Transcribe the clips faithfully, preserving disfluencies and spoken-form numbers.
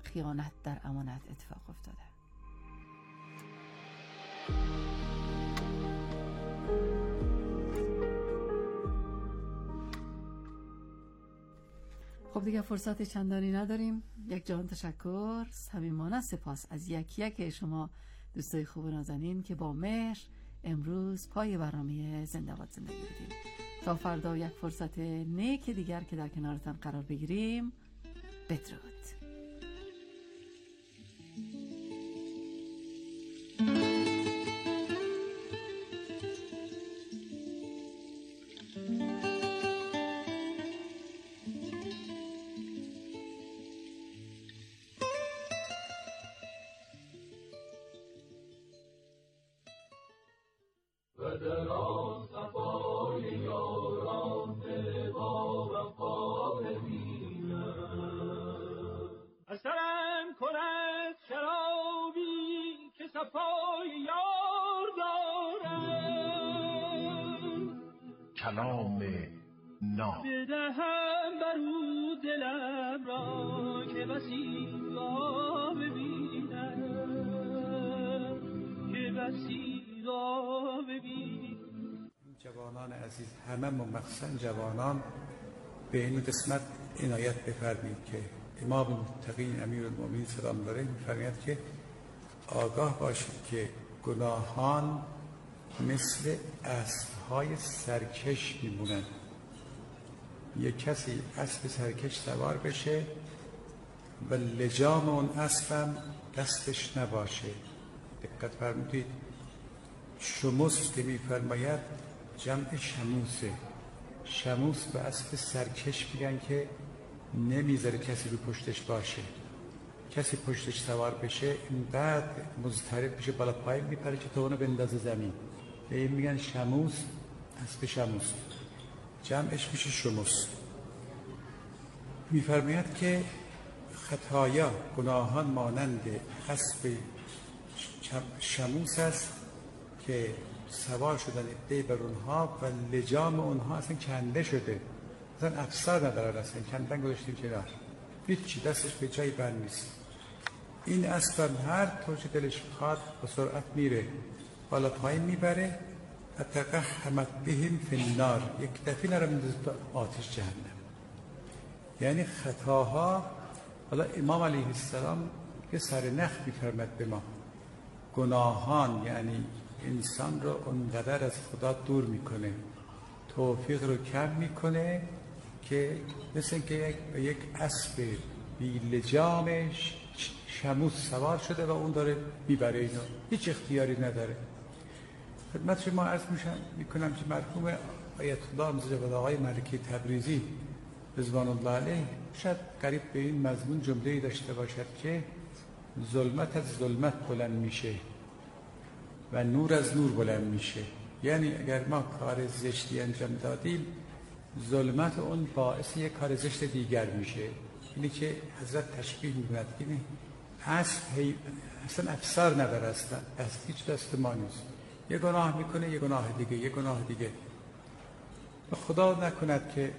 خیانت در امانت اتفاق افتاده. خب دیگه فرصت چندانی نداریم. یک جهان تشکر، صمیمانه سپاس از یکی یک شما دوستای خوب و نازنین که با مهر امروز پای برنامه زنده باد زندگی بودیم. تا فردا یک فرصت نیک دیگر که در کنارتان قرار بگیریم. بدرود. اثرم کند شرابی که صفای یار دارم، کلام ناب بدهم برو دلم را که بسی را ببینم، که بسی را ببینم. جوانان عزیز، همه مخصوصا جوانان به این قسمت عنایت بفرمایید که امام المتقین امیرالمومنین سلام الله علیه می‌فرماید که آگاه باشید که گناهان مثل اسب‌های سرکش میمونند. یک کسی اسب سرکش سوار بشه و لجام اون اسبم دستش نباشه. دقت فرمودید، شموس که می‌فرماید جمع شموسه. شموس به اسب سرکش میگن که نمیذاره کسی رو پشتش باشه. کسی پشتش سوار بشه اینقدر مضطرب بشه بالا پای میپره که تو اونو بندازه زمین. به این میگن شموس، اسب شموس. جمعش میشه شموس. میفرماید که خطایا، گناهان مانند اسب شموس است که سوار شدن عده‌ای بر اونها و لجام اونها اصلا کنده شده، اصلا افسار نداره، اصلا کندن گذاشتیم کنار، هیچی دستش به جایی بند نیست. این اسب هر طور که دلش بخواد با سرعت میره، بالا پایین میبره. فتقحمت بهم فی النار، یک دفعه نره میندازه تو آتش جهنم. یعنی خطاها، حالا امام علیه السلام یه سر نخ میفرمد به ما، گناهان یعنی انسان رو اونقدر از خدا دور میکنه، توفیق رو کم میکنه که مثل که یک, یک اسب بیلجامش شموس سوار شده و اون داره میبره اینو، هیچ اختیاری نداره. خدمت شما عرض میشم میکنم که مرحوم آیت الله مجدد آقای ملکی تبریزی رضوان الله علیه شاید قریب به این مضمون جمله‌ای داشته باشد که ظلمت از ظلمت بلند میشه و نور از نور بلند میشه. یعنی اگر ما کار زشتی انجام دادیم، ظلمت اون باعث یک کار زشت دیگر میشه. اینی که حضرت تشبیه میکند که اسب اصلا افسار نداره، اصلا از هیچ دست ما نیست. یه گناه میکنه، یه گناه دیگه، یه گناه دیگه. و خدا نکند که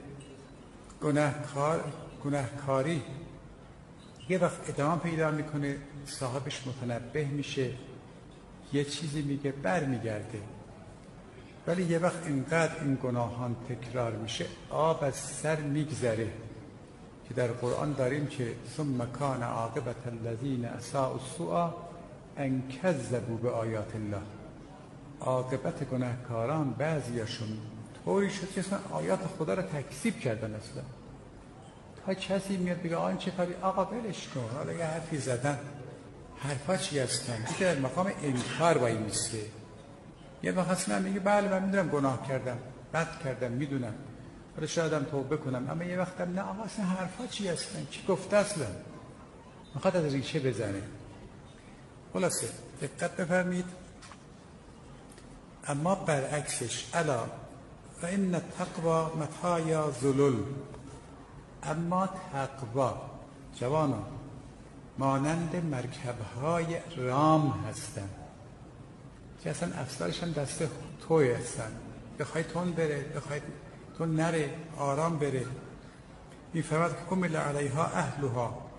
گناهکار گناهکاری یه وقت ادامه پیدا میکنه، صاحبش متنبه میشه، یه چیزی میگه بر میگرده. ولی یه وقت اینقدر این گناهان تکرار میشه، آب از سر میگذره که در قرآن داریم که ثم کان عاقبت الذین اساءوا السوء ان کذبوا بآیات الله. عاقبت گناهکاران بعضیاشون طوری شد که اصلا آیات خدا رو تکذیب کردن. اصلا تا کسی میاد بگه آن چه کاری، آقا ولش کن، حالا یه حرفی زدن، حرفا چی هستن؟ که در مقام انکار وای میسته. یه وقت اصلا میگه بله من میدونم گناه کردم، بد کردم، میدونم، حالا شایدم توبه کنم، اما یه وقتم نه آقا اصلا حرفا چی هستن، کی گفته اصلا؟ میخواد از ریشه بزنه. خلاصه دقت بفرمید. اما برعکسش، الا و این التقوی مطایا ذلل، اما تقوا جوانان مانند مرکب‌های رام هستن که اصلا افسرش هم دست توی هستن، بخوای تون بره، بخوای تون نره، آرام بره. میفرماد که کمل علیها اهلها،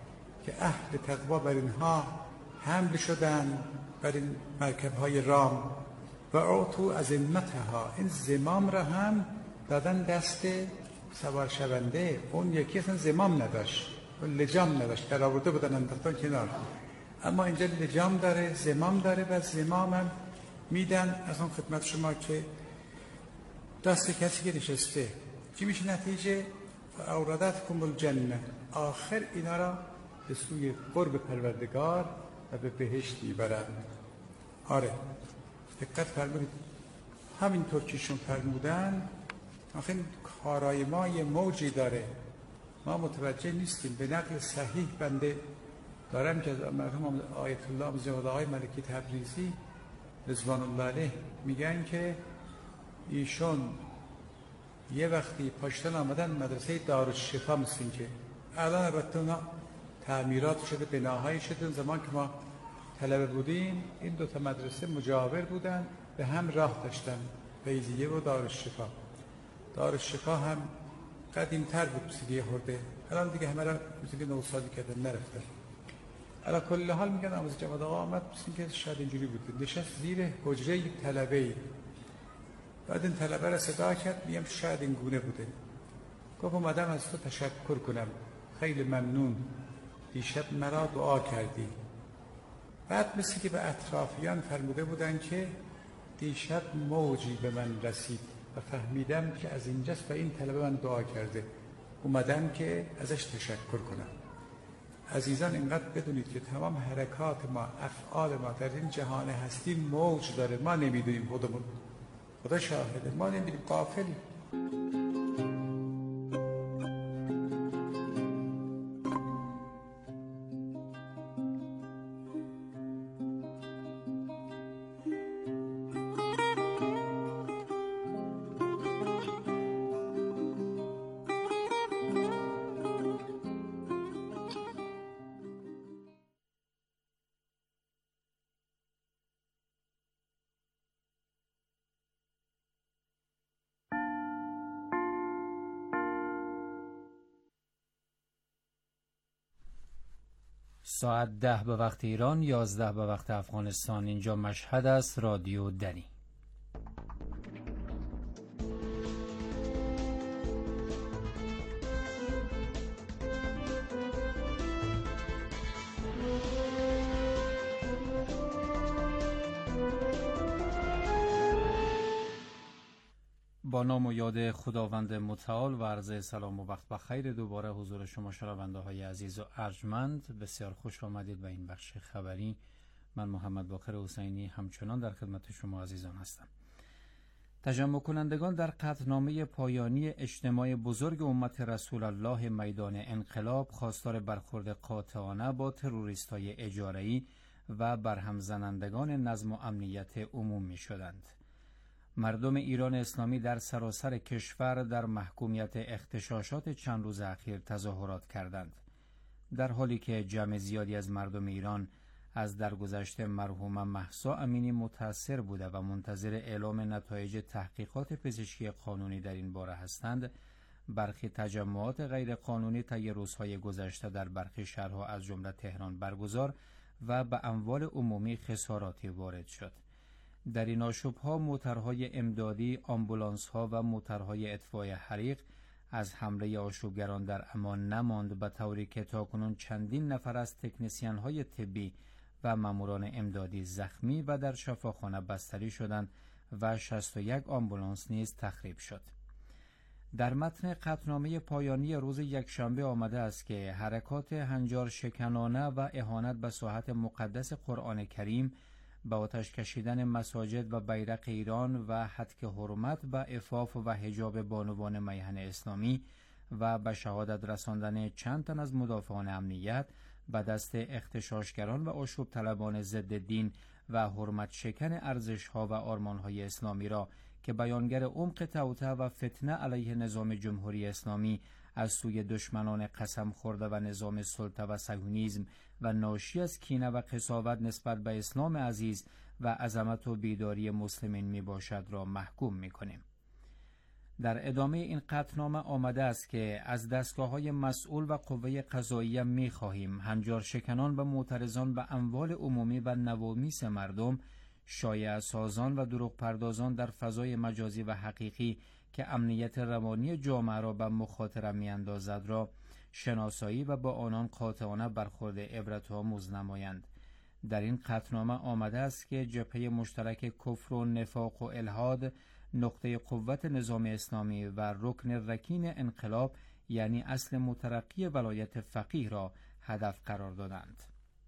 که اهل تقوا بر اینها حمل شدن، بر این مرکب‌های رام و اعطوا عزمتها، این زمام را هم دادن دست سوار شونده. اون یکی اصلا زمام نداشت، اون لجام نداشت، در آورده بودن انداختن کنار. اما اینجا لجام داره، زمام داره و زمام هم میدن از اون خدمت شما که دست کسی که نشسته. چی میشه نتیجه؟ اورادتکم الجنه، آخر اینا را به سوی قرب پروردگار و به بهشت میبرند. آره دقت فرمودید، همینطور که شون فرمودن. آخه کارای ما یه موجی داره، ما متوجه نیستیم. به نقل صحیح بنده دارم که مرحوم آیت الله مزید آقای ملکی تبریزی رضوان الله علیه میگن که ایشون یه وقتی پاشتن آمدن مدرسه دارالشفا، مثل این که الان البته اونا تعمیرات شده، بناهایی شده. زمان که ما طلبه بودیم این دوتا مدرسه مجاور بودن، به هم راه داشتن، فیضیه و دارالشفا. دارالشفا هم قدیم‌تر بود، بسیدیه خورده، الان دیگه همه را بسیدیه نوسازی کردن نرفتن. علا کل حال میگن آموزش جواد آقا آمد، بسید که شاید اینجوری بود، نشست زیر حجره طلبه‌ای. بعد این طلبه را صدا کرد، میگم شاید این گونه بوده. گفت اومدم از تو تشکر کنم، خیلی ممنون، دیشب مرا دعا کردی. بعد مثل که به اطرافیان فرموده بودن که دیشب موجی به من رسید و فهمیدم که از اینجاست و این طلبه من دعا کرده، اومدم که ازش تشکر کنم. عزیزان اینقدر بدونید که تمام حرکات ما، افعال ما در این جهان هستی موج داره، ما نمیدونیم خودمون. خدا شاهده ما نمیدونیم، غافلیم. ساعت ده به وقت ایران، یازده به وقت افغانستان. اینجا مشهد است، رادیو دنی. با نام و یاد خداوند متعال و عرض سلام و وقت بخیر دوباره حضور شما شنونده های عزیز و ارجمند. بسیار خوش آمدید به این بخش خبری. من محمد باقر حسینی همچنان در خدمت شما عزیزان هستم. تجمع کنندگان در قطعنامه پایانی اجتماع بزرگ امت رسول الله میدان انقلاب خواستار برخورد قاطعانه با تروریست‌های اجاره‌ای و برهم زنندگان نظم و امنیت عموم می شدند. مردم ایران اسلامی در سراسر کشور در محکومیت اغتشاشات چند روز اخیر تظاهرات کردند، در حالی که جمع زیادی از مردم ایران از درگذشت مرحومه مهسا امینی متأثر بوده و منتظر اعلام نتایج تحقیقات پزشکی قانونی در این باره هستند. برخی تجمعات غیر قانونی طی روزهای گذشته در برخی شهرها از جمله تهران برگزار و به اموال عمومی خساراتی وارد شد. در این آشوب‌ها موترهای امدادی، آمبولانس‌ها و موترهای اطفای حریق از حمله آشوبگران در امان نماند، به طوری که تاکنون چندین نفر از تکنسین‌های طبی و ماموران امدادی زخمی و در شفاخانه بستری شدند و شصت و یک آمبولانس نیز تخریب شد. در متن قطعنامه پایانی روز یکشنبه آمده است که حرکات هنجار شکنانه و اهانت به ساحت مقدس قرآن کریم، با آتش کشیدن مساجد و بیرق ایران و حتک حرمت و عفاف و حجاب بانوان میهن اسلامی و به شهادت رساندن چند تن از مدافعان امنیت به دست اغتشاشگران و آشوب طلبان ضد دین و حرمت شکن ارزش‌ها و آرمان‌های اسلامی را که بیانگر عمق توطئه و فتنه علیه نظام جمهوری اسلامی از سوی دشمنان قسم خورده و نظام سلطه و صهیونیسم و ناشی از کینه و قساوت نسبت به اسلام عزیز و عظمت و بیداری مسلمین می باشد را محکوم می کنیم. در ادامه این قطعنامه آمده است که از دستگاه‌های مسئول و قوه قضاییه می‌خواهیم هنجار شکنان و معترضان به اموال عمومی و نوامیس مردم، شایعه سازان و دروغ پردازان در فضای مجازی و حقیقی که امنیت روانی جامعه را به مخاطره می‌اندازد را شناسایی و با آنان قاطعانه برخورد عبرت‌آموز نمایند. در این قطعنامه آمده است که جبهه مشترک کفر و نفاق و الحاد نقطه قوت نظام اسلامی و رکن رکین انقلاب یعنی اصل مترقی ولایت فقیه را هدف قرار دادند.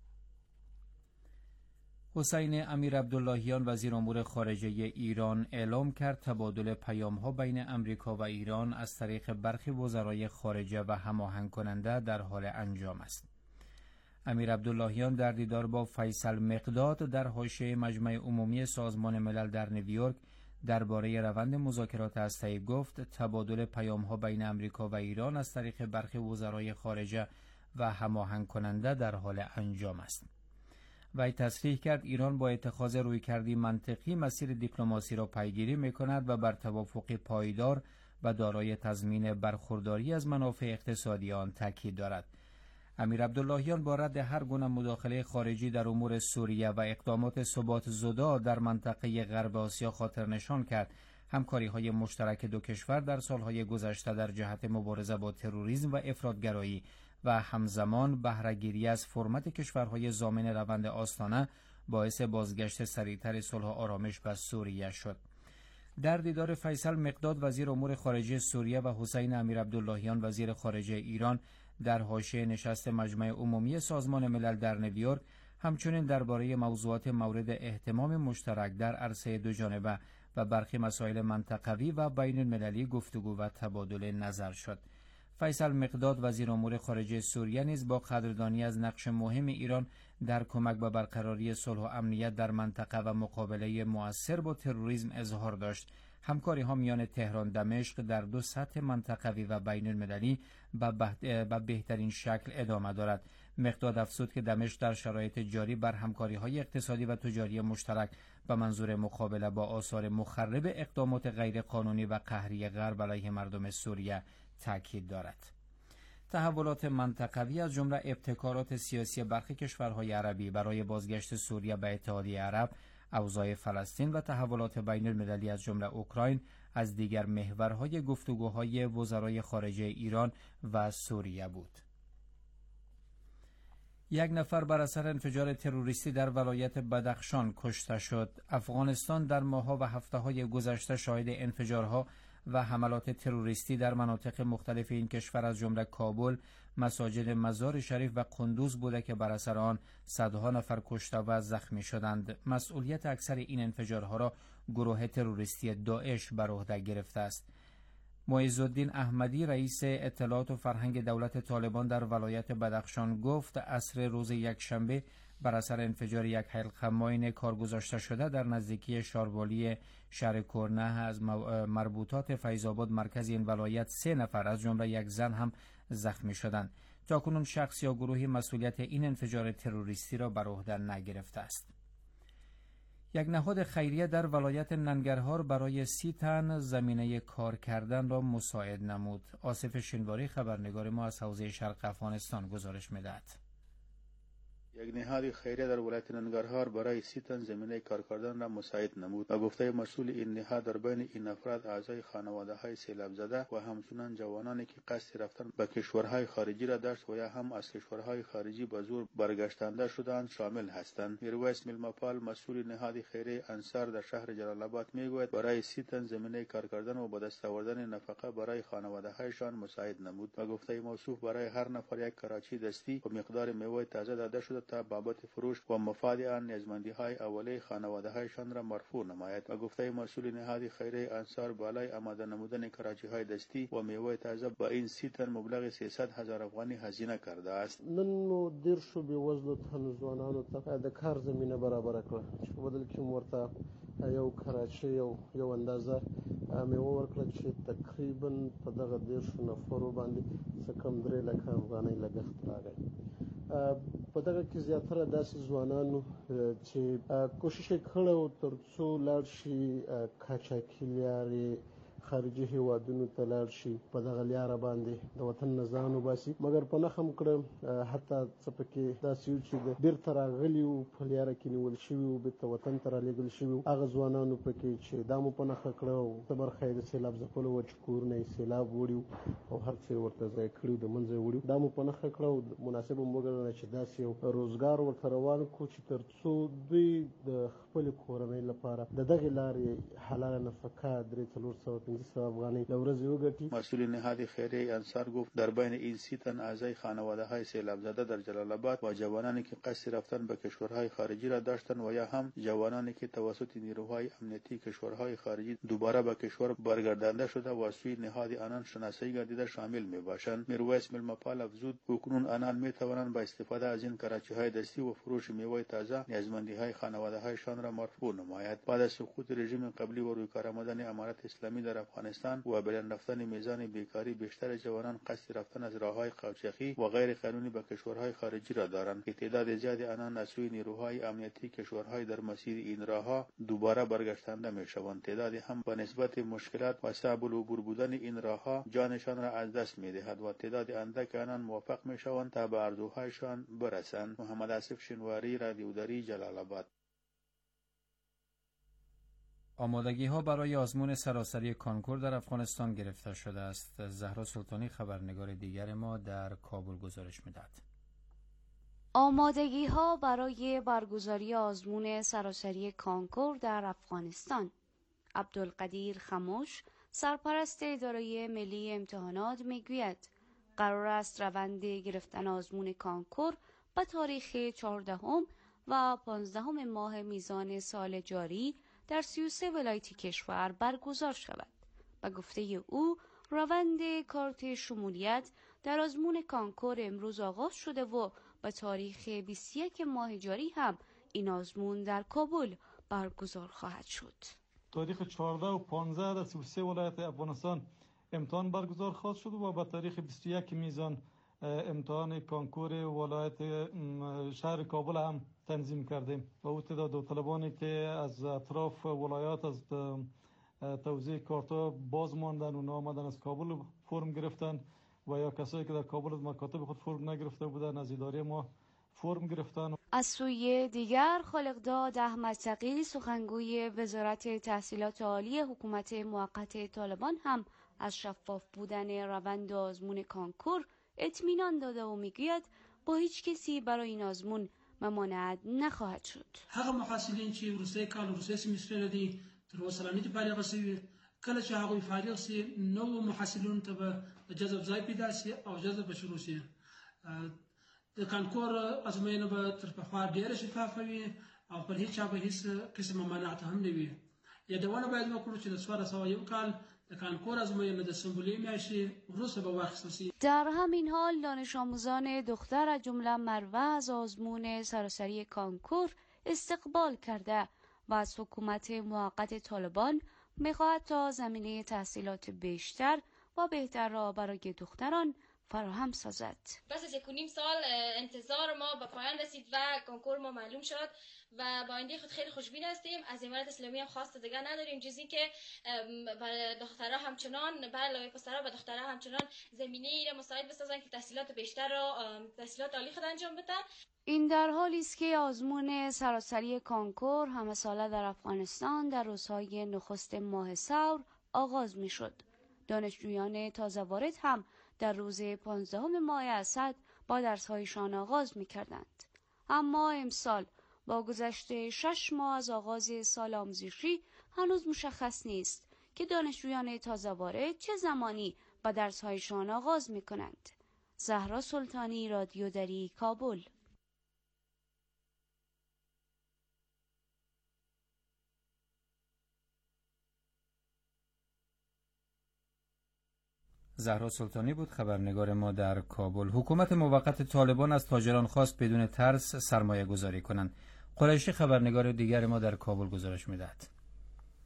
حسین امیر عبداللهیان وزیر امور خارجه ایران اعلام کرد تبادل پیام‌ها بین امریکا و ایران از طریق برخی وزرای خارجه و هماهنگ کننده در حال انجام است. امیر عبداللهیان در دیدار با فیصل مقداد در حاشیه مجمع عمومی سازمان ملل در نیویورک درباره روند مذاکرات هسته‌ای گفت تبادل پیام‌ها بین امریکا و ایران از طریق برخی وزرای خارجه و هماهنگ کننده در حال انجام است. وی تصریح کرد ایران با اتخاذ رویکردی منطقی مسیر دیپلماسی را پیگیری می‌کند و بر توافق پایدار و دارای تضمین برخورداری از منافع اقتصادی آن تاکید دارد. امیر عبداللهیان با رد هر گونه مداخله خارجی در امور سوریه و اقدامات ثبات زدا در منطقه غرب آسیا خاطر نشان کرد همکاری‌های مشترک دو کشور در سالهای گذشته در جهت مبارزه با تروریسم و افراطگرایی و همزمان بهره‌گیری از فرمت کشورهای ضامن روند آستانه باعث بازگشت سریعتر صلح و آرامش به سوریه شد. در دیدار فیصل مقداد وزیر امور خارجه سوریه و حسین امیر عبداللهیان وزیر خارجه ایران در حاشیه نشست مجمع عمومی سازمان ملل در نیویورک همچنین درباره موضوعات مورد اهتمام مشترک در عرصه دوجانبه و برخی مسائل منطقوی و بین المللی گفتگو و تبادل نظر شد. فیصل مقداد وزیر امور خارجه سوریه نیز با قدردانی از نقش مهم ایران در کمک به برقراری صلح و امنیت در منطقه و مقابله مؤثر با تروریسم اظهار داشت. همکاری ها میان تهران دمشق در دو سطح منطقوی و بین المللی به بهترین شکل ادامه دارد. مقداد افزود که دمشق در شرایط جاری بر همکاری های اقتصادی و تجاری مشترک به منظور مقابله با آثار مخرب اقدامات غیرقانونی و قهری غرب علیه مردم سوریه تاکید دارد. تحولات منطقوی از جمله ابتکارات سیاسی برخی کشورهای عربی برای بازگشت سوریه به اتحادیه عرب، اوضاع فلسطین و تحولات بین المللی از جمله اوکراین از دیگر محورهای گفتگوهای وزرای خارجه ایران و سوریه بود. یک نفر بر اثر انفجار تروریستی در ولایت بدخشان کشته شد. افغانستان در ماه‌ها و هفته‌های گذشته شاهد انفجارها و حملات تروریستی در مناطق مختلف این کشور از جمله کابل، مساجد مزار شریف و قندوز بوده که بر اثر آن صدها نفر کشته و زخمی شدند. مسئولیت اکثر این انفجارها را گروه تروریستی داعش بر عهده گرفته است. معز الدین احمدی رئیس اطلاعات و فرهنگ دولت طالبان در ولایت بدخشان گفت عصر روز یکشنبه بر اثر انفجار یک حلقه ماین کار گذاشته شده در نزدیکی شاروالی شهر کرنه از مربوطات فیض‌آباد مرکز این ولایت سه نفر از جمله یک زن هم زخمی شدند. تاکنون شخص یا گروهی مسئولیت این انفجار تروریستی را بر عهده نگرفته است. یک نهاد خیریه در ولایت ننگرهار برای سی تن زمینه کار کردن را مساعد نمود. آصف شنواری خبرنگار ما از حوزه شرق افغانستان گزارش می‌دهد. یک نهاد خیریه در ولایت ننگرهار برای سی تن زمینه کار کردن را مساعد نمود. به گفته مسئول این نهاد در بین این افراد اعضای خانواده‌های سیلاب زده و همچنین جوانانی که قصد رفتن به کشورهای خارجی را داشت و یا هم از کشورهای خارجی به زور برگشتنده شدند شامل هستند. میرویس میلمپال مسئول نهاد خیریه انصار در شهر جلال آباد میگوید برای سی تن زمینه کار کردن و به دست آوردن نفقه برای خانواده‌هایشان مساعد نمود. به گفته موصوف برای هر نفر یک کراچی دستی و مقدار میوه تازه داده شده تا بابت فروش و مفاد آن نیازمندی‌های اولیه خانواده‌هایشان را مرفوع نماید. و گفته مسئول نهاد خیریه انصار بالای آماده نمودن کراچی‌های دستی و میوه تازه با این سی تن مبلغ سیصد هزار افغانی هزینه کرده است. نن نو دیرشو بېوزلو تن ځوانانو ته د کار زمینه برابر کړه چې په بدل کې ورته یو کراچي یو یو اندازه میوه ورکړه چې تقریبا په دغه دیرشو نفرو باندې څه کم درې لکه افغانۍ لګښت راغی. په دغه کې زیاتره داسې ځوانانو چې کوشش یې کړی و تر څو لاړ شي قاچاقي لارې خارجي هیوادونو ته لاړ شي په دغه لاره باندې د وطن نه ځان وباسي، مګر په نښه م کړه حتی څه پکې داسې یو چې د بیرته راغلي وو په لاره کې نیول شوي وو بیرته وطن ته رالېږل شوي وو، هغه ځوانانو پکې چې دا مو په نښه کړه او څه برخه یې د سیلاب ځپلو وه چې کورونه یې سیلاب وړي او هر څه یې ورته ځای کړي وو، د منځه یې وړي، دا مو په نښه کړه او مناسبه مو وګڼله چې داسې یو روزګار ورته روان کړو چې تر څو دوی د خپلې کورنۍ لپاره د دغې لارې حلاله نفقه درې څلور سوه پنځه سوه افغانۍ له ورځې وګټي. مسئول نهاد خیریه انصار گفت در بین این سی تن اعضای خانواده های سیلاب زده در جلال آباد و جوانانی که قصد رفتن به کشورهای خارجی را داشتند و یا هم جوانانی که توسط نیروهای امنیتی کشورهای خارجی دوباره به کشور برگردانده شده و سوی نهاد آنان شناسایی گردیده شامل می باشند. میرویس ملمپال افزود اکنون آنان می توانند با استفاده از این کراچی های دستی و فروش میوه تازه نیازمندی های خانواده هایشان را مرفوع نماید. بعد از سقوط رژیم قبلی و روی کار آمدن امارت اسلامی در افغانستان و بلند رفتن میزان بیکاری، بیشتر جوانان قصد رفتن از راههای قاچاقی و غیر قانونی به کشورهای خارجی را دارند که تعداد زیادی آنان از سوی نیروهای امنیتی کشورهای در مسیر این راهها دوباره برگشتنده میشوند. تعدادی هم به نسبت مشکلات و صعب العبور بودن این راهها جانشان را از دست میدهد و تعداد اندک آنان موفق میشوند تا به آرزوهایشان برسند. محمد آصف شنواری، رادیو دری، جلال آباد. آمادگی ها برای آزمون سراسری کانکور در افغانستان گرفته شده است. زهرا سلطانی خبرنگار دیگر ما در کابل گزارش میدهد. آمادگی ها برای برگزاری آزمون سراسری کانکور در افغانستان. عبدالقدیر خموش، سرپرست اداره ملی امتحانات میگوید قرار است روند گرفتن آزمون کانکور به تاریخ چهاردهم و پانزدهم ماه میزان سال جاری در سی و سه ولایت کشور برگزار شود. به گفته او روند کارت شمولیت در آزمون کانکور امروز آغاز شده و به تاریخ بیست و یک ماه جاری هم این آزمون در کابل برگزار خواهد شد. تاریخ چهارده و پانزده در سی و سه ولایت افغانستان امتحان برگزار خواهد شد و به تاریخ بیست و یک میزان امتحان کانکور ولایت شهر کابل هم تنظیم کردیم و او تعداد داوطلبانی که از اطراف ولایات از توزیع کارتا باز ماندن و آمدن از کابل فرم گرفتن و یا کسایی که در کابل از مکاتب خود فرم نگرفته بودن از اداره ما فرم گرفتن. از سوی دیگر خالقداد احمد تقی سخنگوی وزارت تحصیلات عالی حکومت موقت طالبان هم از شفاف بودن روند آزمون کانکور اطمینان داده و میگوید با هیچ کسی برای این آزمون ممانعت نخواهد شد. هغه محصلین چې ورسته کال ورسته سمستر دي تر اوسه نه دي فارغ شوي، کله چې هغه فارغ شي نو محصلین ته به جذب ځای پیدا شي او جذب شروع شي. د کانکور ازموینه به تر پخوا ډیره شفافه وي او پر هیڅ چا به هیڅ قسم ممانعت هم نه وي. یادونه باید وکړو چې د څوارلس سوه یو کال در همین حال دانش آموزان دختر از جمله مروه از آزمون سراسری کانکور استقبال کرده و از حکومت موقت طالبان میخواهد تا زمینه تحصیلات بیشتر و بهتر را برای دختران فراهم سازد. پس از یک و نیم سال انتظار ما به پایان رسید و کنکور ما معلوم شد و با آینده خود خیلی خوشبین هستیم. از امارت اسلامی هم خواست دیگه نداریم جز اینکه برای دخترها همچنان به علاوه پسرها و دخترها همچنان زمینه‌ای را مساعد بسازن که تحصیلات بیشتر را تحصیلات عالی خود انجام بدن. این در حالی است که آزمون سراسری کانکور همه ساله در افغانستان در روزهای نخست ماه ثور آغاز می شد. دانشجویان تازه وارد هم در روز پانزدهم ماه اسد با درس‌هایشان آغاز می‌کردند. اما امسال با گذشت شش ماه از آغاز سال آموزشی هنوز مشخص نیست که دانشجویان تازه وارد چه زمانی با درس‌هایشان آغاز می‌کنند. زهرا سلطانی، رادیو دری، کابل. زهرا سلطانی بود خبرنگار ما در کابل. حکومت موقت طالبان از تاجران خواست بدون ترس سرمایه گذاری کنند. قریشی خبرنگار دیگر ما در کابل گزارش میدهد.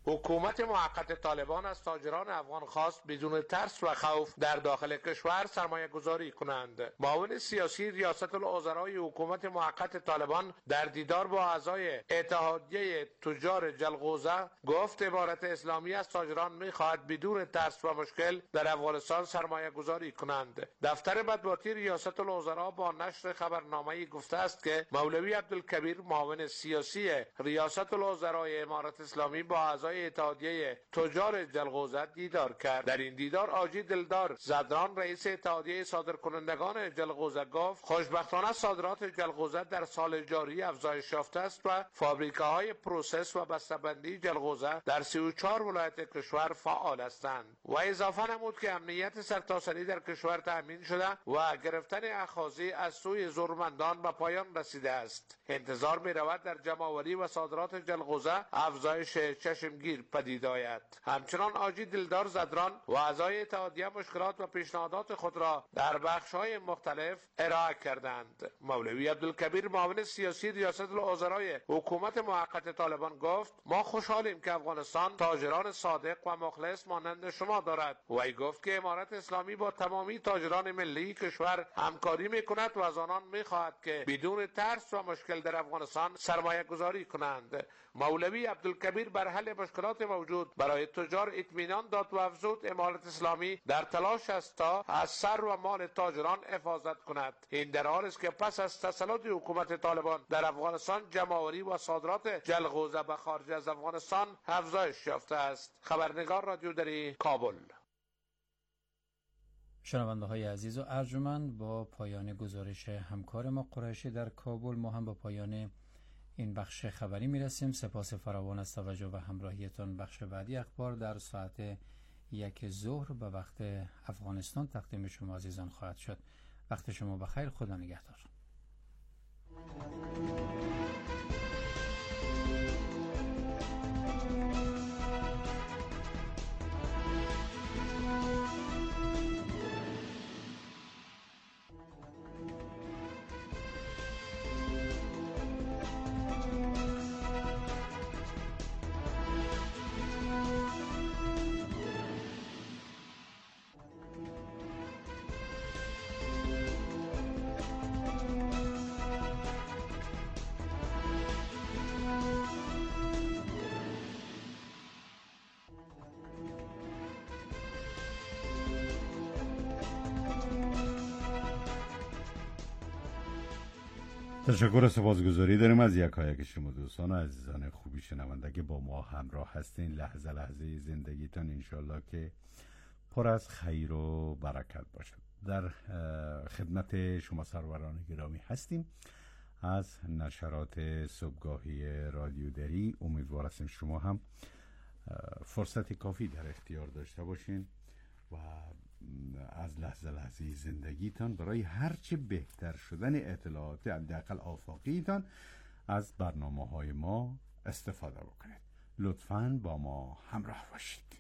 حکومت موقت طالبان از تاجران افغان خواست بدون ترس و خوف در داخل کشور سرمایه گذاری کنند. معاون سیاسی ریاست الوزرای حکومت موقت طالبان در دیدار با اعضای اتحادیه تجار جلغوزه گفت امارت اسلامی از تاجران می‌خواهد بدون ترس و مشکل در افغانستان سرمایه گذاری کنند. دفتر مطبوعاتی ریاست الوزرا با نشر خبرنامه‌ای گفته است که مولوی عبدالکبیر معاون سیاسی ریاست الوزرای امارت اسلامی با اعضای اتحادیه تجار جلغوزه دیدار کرد. در این دیدار آجی دلدار زدران رئیس اتحادیه صادرکنندگان جلغوزه گفت خوشبختانه صادرات جلغوزه در سال جاری افزایش یافته است و فابریکاهای پروسس و بسته‌بندی جلغوزه در سی و چهار ولایت کشور فعال هستند و اضافه نمود که امنیت سرتاسری در کشور تامین شده و گرفتن اخاذی از سوی زورمندان به پایان رسیده است. انتظار می رود در جمع‌آوری و صادرات جلغوزه افزایش چشمگیر پدید آید. همچنان آجی دلدار زدران و اعضای اتحادیه مشکلات و پیشنهادات خود را در بخش‌های مختلف ارائه کردند. مولوی عبدالکبیر معاون سیاسی ریاست الوزرای حکومت موقت طالبان گفت ما خوشحالیم که افغانستان تاجران صادق و مخلص مانند شما دارد و ای گفت که امارت اسلامی با تمامی تاجران ملی کشور همکاری میکند و از آنان میخواهد که بدون ترس و مشکل در افغانستان سرمایه گذاری کنند. مولوی عبدالکبیر بر حل مشکلات موجود برای تجار اطمینان داد و افزود امارت اسلامی در تلاش است تا از سر و مال تاجران حفاظت کند. این در حالی است که پس از تسلط حکومت طالبان در افغانستان جمع‌آوری و صادرات جلغوزه به خارج از افغانستان افزایش یافته است. خبرنگار رادیو دری، کابل. شنونده های عزیز و ارجمند، با پایان گزارش همکار ما قریشی در کابل ما هم با پایان این بخش خبری میرسیم. سپاس فراوان از توجه و همراهیتان. بخش بعدی اخبار در ساعت یک ظهر به وقت افغانستان تقدیم شما عزیزان خواهد شد. وقت شما بخیر. خدا نگهدار. تشکر و سپاسگزاری داریم از یکایک شما دوستان و عزیزان خوبی شنونده که با ما همراه هستین. لحظه لحظه زندگیتان انشالله که پر از خیر و برکت باشد. در خدمت شما سروران گرامی هستیم از نشرات صبحگاهی رادیو دری. امیدوار هستیم شما هم فرصت کافی در اختیار داشته باشین و از لحظه لحظه زندگیتان برای هرچه بهتر شدن اطلاعات حداقل آفاقیتان از برنامه های ما استفاده بکنید. لطفاً با ما همراه باشید.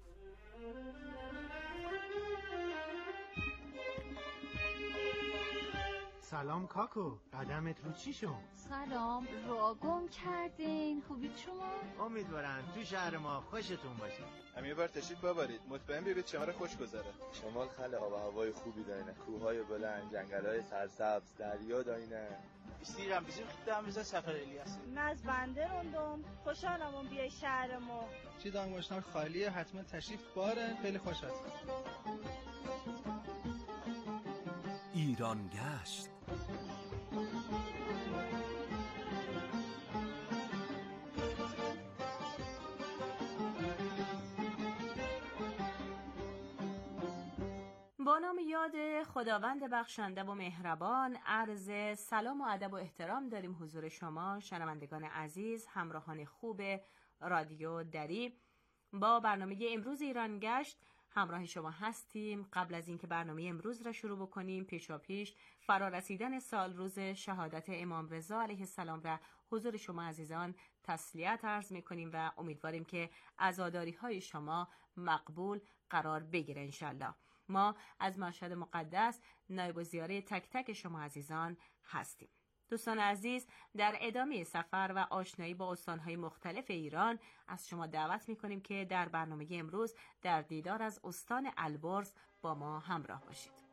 سلام کاکو، قدمت رو چی شد؟ سلام، را گم کردین. خوبید شما؟ امیدوارم تو شهر ما خوشتون باشه. هم یه بار تشریف ببرید، مطمئن بیرید شما خوش گذره. شمال خل آب و هوای خوبی دارینه، کوههای بلند، جنگل‌های سرسبز، دریا دارینه. استیرم bizim gittiğimizde sefer eləyəsin. از بنده روندم، خوشحالم اون بیای شهر ما. چی دانگوشنار خالیه، حتما تشریف باره، خیلی خوش هستم. ایران گشت. با نام یاد خداوند بخشنده و مهربان، عرض سلام و ادب و احترام داریم حضور شما شنوندگان عزیز، همراهان خوب رادیو دری. با برنامه امروز ایران گشت همراه شما هستیم. قبل از اینکه برنامه امروز را شروع بکنیم، پیشا پیش فرارسیدن سال روز شهادت امام رضا علیه السلام را حضور شما عزیزان تسلیت عرض می‌کنیم و امیدواریم که عزاداری‌های شما مقبول قرار بگیره انشالله. ما از مشهد مقدس نایب الزیاره تک تک شما عزیزان هستیم. دوستان عزیز، در ادامه سفر و آشنایی با استانهای مختلف ایران از شما دعوت می‌کنیم که در برنامه امروز در دیدار از استان البرز با ما همراه باشید.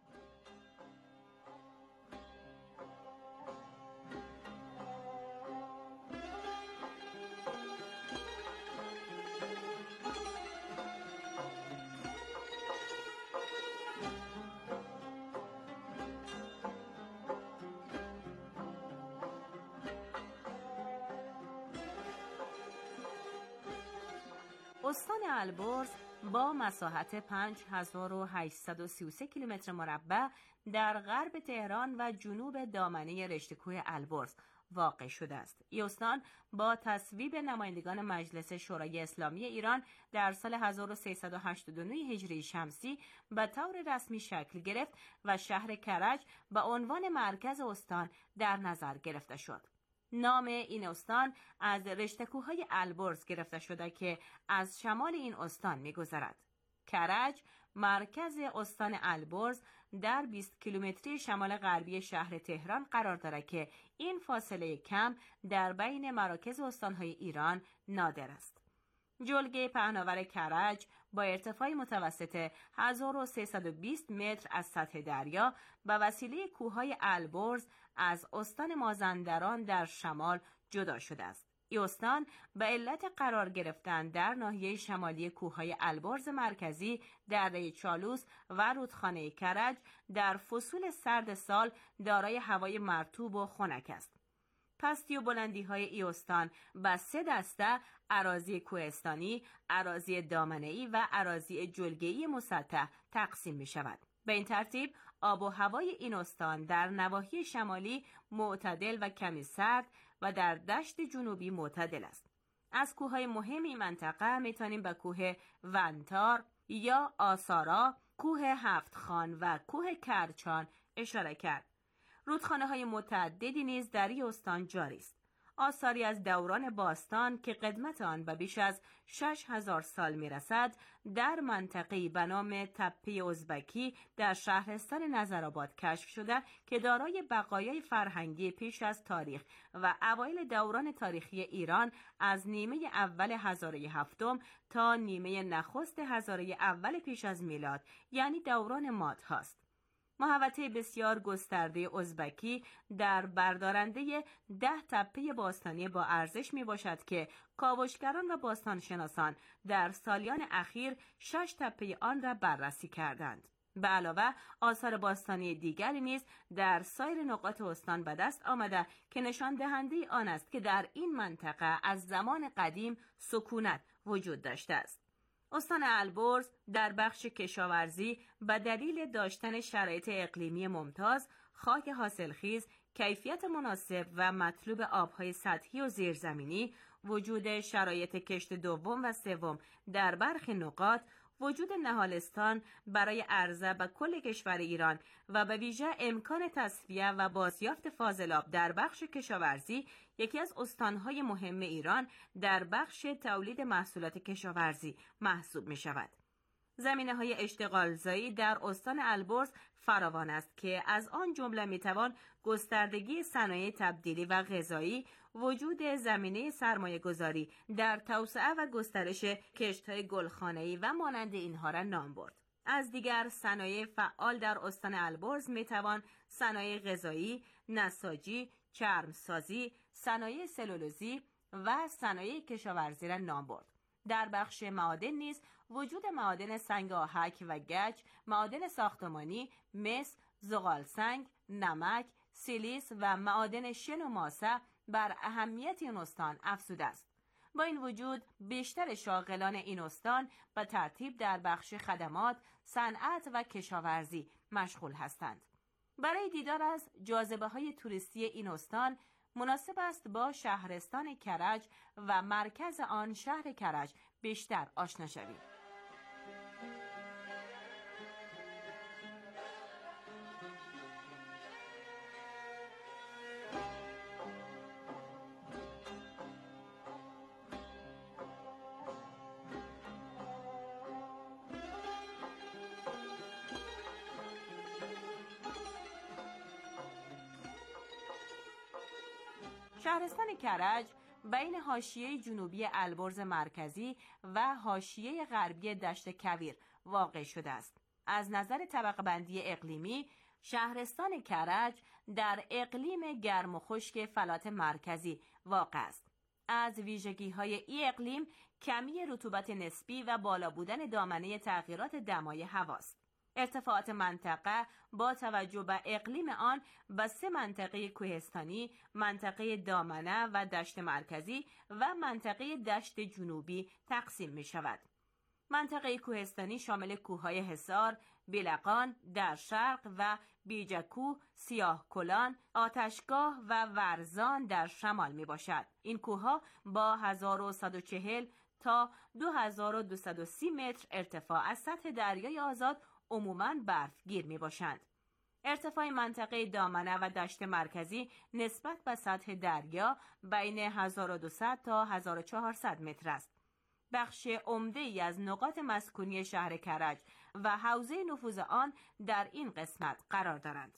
استان البرز با مساحت پنج هزار و هشتصد و سی و سه کیلومتر مربع در غرب تهران و جنوب دامنه رشته‌کوه البرز واقع شده است. این استان با تصویب نمایندگان مجلس شورای اسلامی ایران در سال هزار و سیصد و هشتاد و نه هجری شمسی به طور رسمی شکل گرفت و شهر کرج به عنوان مرکز استان در نظر گرفته شد. نام این استان از رشته‌کوه‌های البرز گرفته شده که از شمال این استان می‌گذرد. کرج مرکز استان البرز در بیست کیلومتری شمال غربی شهر تهران قرار دارد که این فاصله کم در بین مراکز استان‌های ایران نادر است. جلگه پهناور کرج با ارتفاع متوسط هزار و سیصد و بیست متر از سطح دریا به وسیله کوههای البرز از استان مازندران در شمال جدا شده است. این استان به علت قرار گرفتن در ناحیه شمالی کوههای البرز مرکزی، دره چالوس و رودخانه کرج در فصول سرد سال دارای هوای مرطوب و خنک است. پستی و بلندی های ای استان به سه دسته اراضی کوهستانی، اراضی دامنه‌ای و اراضی جلگه‌ای مسطح تقسیم می شود. به این ترتیب آب و هوای این استان در نواحی شمالی معتدل و کمی سرد و در دشت جنوبی معتدل است. از کوههای مهم این منطقه میتونیم به کوه ونتار یا آسارا، کوه هفت خان و کوه کرچان اشاره کرد. رودخانه های متعددی نیز در این استان جاری است. آثاری از دوران باستان که قدمت آن به بیش از شش هزار سال میرسد در منطقه‌ای به نام تپه ازبکی در شهرستان نظرآباد کشف شده که دارای بقایای فرهنگی پیش از تاریخ و اوایل دوران تاریخی ایران از نیمه اول هزاره هفتم تا نیمه نخست هزاره اول پیش از میلاد، یعنی دوران ماد هاست. محوطه بسیار گسترده ازبکی در بردارنده ده تپه باستانی با ارزش می باشد که کاوشگران و باستانشناسان در سالیان اخیر شش تپه آن را بررسی کردند. به علاوه آثار باستانی دیگری نیز در سایر نقاط استان به دست آمده که نشان دهنده آن است که در این منطقه از زمان قدیم سکونت وجود داشته است. استان البرز در بخش کشاورزی به دلیل داشتن شرایط اقلیمی ممتاز، خاک حاصلخیز، کیفیت مناسب و مطلوب آبهای سطحی و زیرزمینی، وجود شرایط کشت دوم و سوم در برخی نقاط، وجود نهالستان برای عرضه به کل کشور ایران و به ویژه امکان تصفیه و بازیافت فاضلاب در بخش کشاورزی یکی از استانهای مهم ایران در بخش تولید محصولات کشاورزی محسوب می شود. زمینه‌های اشتغالزایی در استان البرز فراوان است که از آن جمله میتوان گستردگی صنایع تبدیلی و غذایی، وجود زمینه سرمایه گذاری در توسعه و گسترش کشت‌های گلخانه‌ای و مانند اینها را نام برد. از دیگر صنایع فعال در استان البرز میتوان صنایع غذایی، نساجی، چرمسازی، صنایع سلولوزی و صنایع کشاورزی را نام برد. در بخش معادن نیز وجود معادن سنگ آهک و گچ، معادن ساختمانی، مس، زغال سنگ، نمک، سیلیس و معادن شن و ماسه بر اهمیت این استان افزوده است. با این وجود بیشتر شاغلان این استان به ترتیب در بخش خدمات، صنعت و کشاورزی مشغول هستند. برای دیدار از جاذبه‌های توریستی این استان مناسب است با شهرستان کرج و مرکز آن شهر کرج بیشتر آشنا شویم. شهرستان کرج بین حاشیه جنوبی البرز مرکزی و حاشیه غربی دشت کویر واقع شده است. از نظر طبقه بندی اقلیمی، شهرستان کرج در اقلیم گرم و خشک فلات مرکزی واقع است. از ویژگی‌های این اقلیم کمی رطوبت نسبی و بالا بودن دامنه تغییرات دمای هواست. ارتفاعات منطقه با توجه به اقلیم آن به سه منطقه کوهستانی، منطقه دامنه و دشت مرکزی و منطقه دشت جنوبی تقسیم می شود. منطقه کوهستانی شامل کوههای حصار، بلقان در شرق و بیجکوه، سیاه کلان، آتشگاه و ورزان در شمال می باشد. این کوهها با هزار و صد و چهل تا دو هزار و دویست و سی متر ارتفاع از سطح دریای آزاد عموماً برفگیر می باشند. ارتفاع منطقه دامنه و دشت مرکزی نسبت به سطح دریا بین هزار و دویست تا هزار و چهارصد متر است. بخش عمده ای از نقاط مسکونی شهر کرج و حوزه نفوذ آن در این قسمت قرار دارند.